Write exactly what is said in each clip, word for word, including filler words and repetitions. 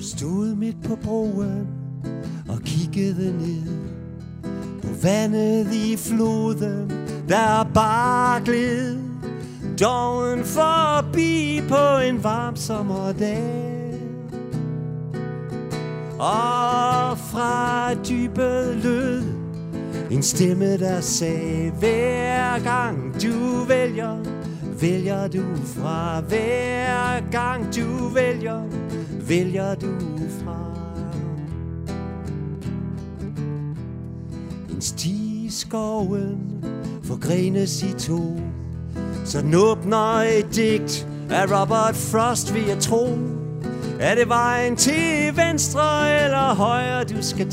Stod midt på broen og kiggede ned på vandet i floden, der bare gled doven forbi på en varm sommerdag. Og fra dybet lød en stemme, der sagde: hver gang du vælger, vælger du fra. Hver gang du vælger, vælger du fra. En sti i skoven forgrenes i to, sådan åbner et digt af Robert Frost, vil jeg tro. Er det vejen til venstre eller højre, du skal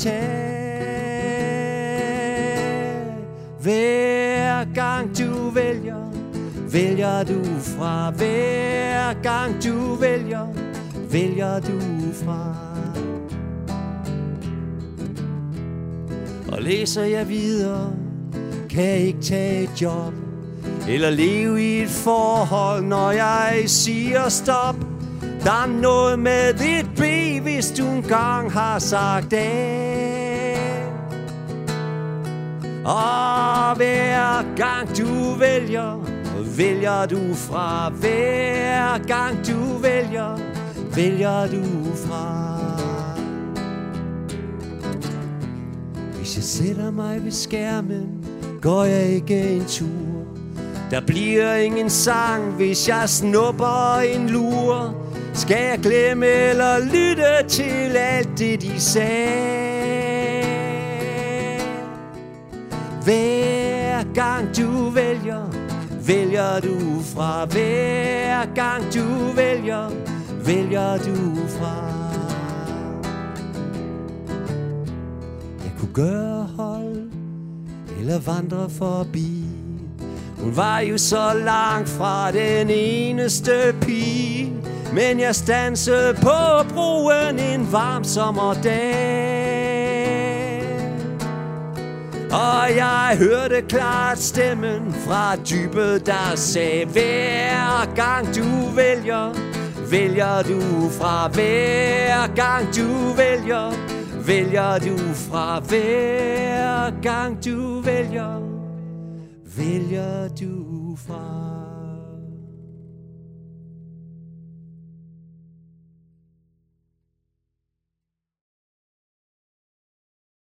tage? Hver gang du vælger, vælger du fra. Hver gang du vælger, vælger du fra. Og læser jeg videre, kan jeg ikke tage et job eller leve i et forhold, når jeg siger stop. Der er noget med dit B, hvis du engang har sagt A. Og hver gang du vælger, vælger du fra. Hver gang du vælger, vælger du fra. Hvis jeg sætter mig ved skærmen, går jeg ikke en tur. Der bliver ingen sang, hvis jeg snupper en lur. Skal jeg glemme eller lytte til alt det, de sagde? Hver gang du vælger, vælger du fra. Hver gang du vælger, vælger du fra. Jeg kunne gøre hold eller vandre forbi. Hun var jo så langt fra den eneste pige, men jeg stansede på broen en varm sommerdag. Og jeg hørte klart stemmen fra dybet, der sagde: hver gang du vælger, vælger du fra. Hver gang du vælger, vælger du fra. Hver gang du vælger, vælger du fra.